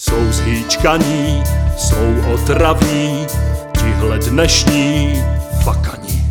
Jsou zhýčkaní, jsou otravní, tihle dnešní fakani.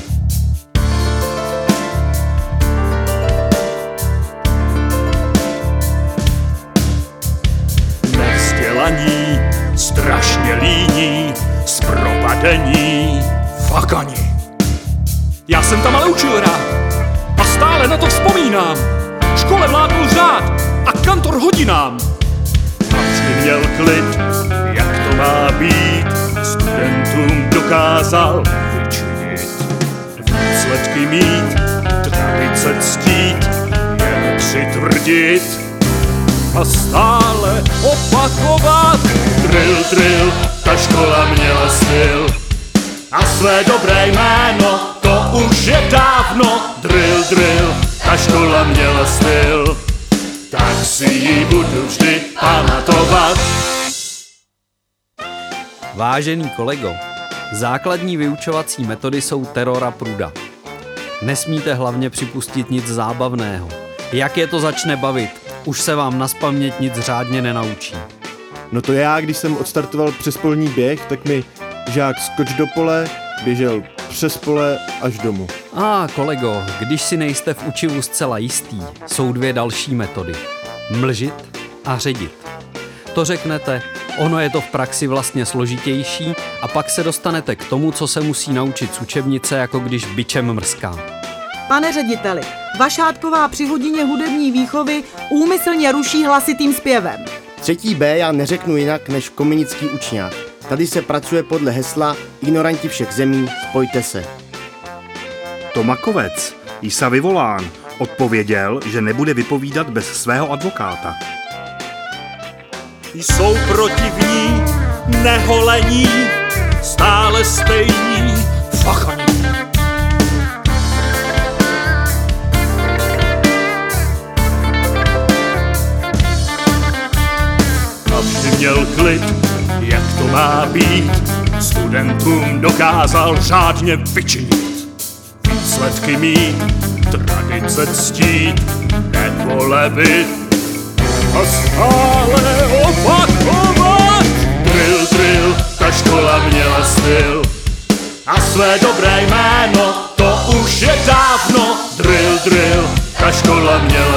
Nevzdělaní, strašně líní, zpropadení fakani. Já jsem tam ale učil rád a stále na to vzpomínám. V škole vládnul řád a kantor hodinám. A vždy měl klid, jak to má být, studentům dokázal vyčinit. Výsledky mít, tradice ctít, jen přitvrdit a stále opakovat. Drill, drill, ta škola měla styl a své dobré jméno, to už je dávno. Drill, drill, ta škola měla styl, tak si ji budu vždy pamatovat. Vážený kolego, základní vyučovací metody jsou teror a pruda. Nesmíte hlavně připustit nic zábavného. Jak je to začne bavit, už se vám nazpaměť nic řádně nenaučí. No to já, když jsem odstartoval přespolní běh, tak mi žák skoč do pole, běžel přes pole až domů. Kolego, když si nejste v učivu zcela jistý, jsou dvě další metody. Mlžit a ředit. To řeknete, ono je to v praxi vlastně složitější a pak se dostanete k tomu, co se musí naučit z učebnice, jako když bičem mrská. Pane řediteli, vašátková při hodině hudební výchovy úmyslně ruší hlasitým zpěvem. 3. B já neřeknu jinak než komunický učňák. Tady se pracuje podle hesla Ignoranti všech zemí, spojte se. Tomakovec, Jisa vyvolán, odpověděl, že nebude vypovídat bez svého advokáta. Jsou protivní, neholení, stále stejní fakani. A vždy měl klid, jak to má být, studentům dokázal řádně vyčinit. Výsledky mít, tradice ctít, nepolevit a stále opakovat. Drill, drill, ta škola měla styl a své dobré jméno, to už je dávno. Drill, drill, ta škola měla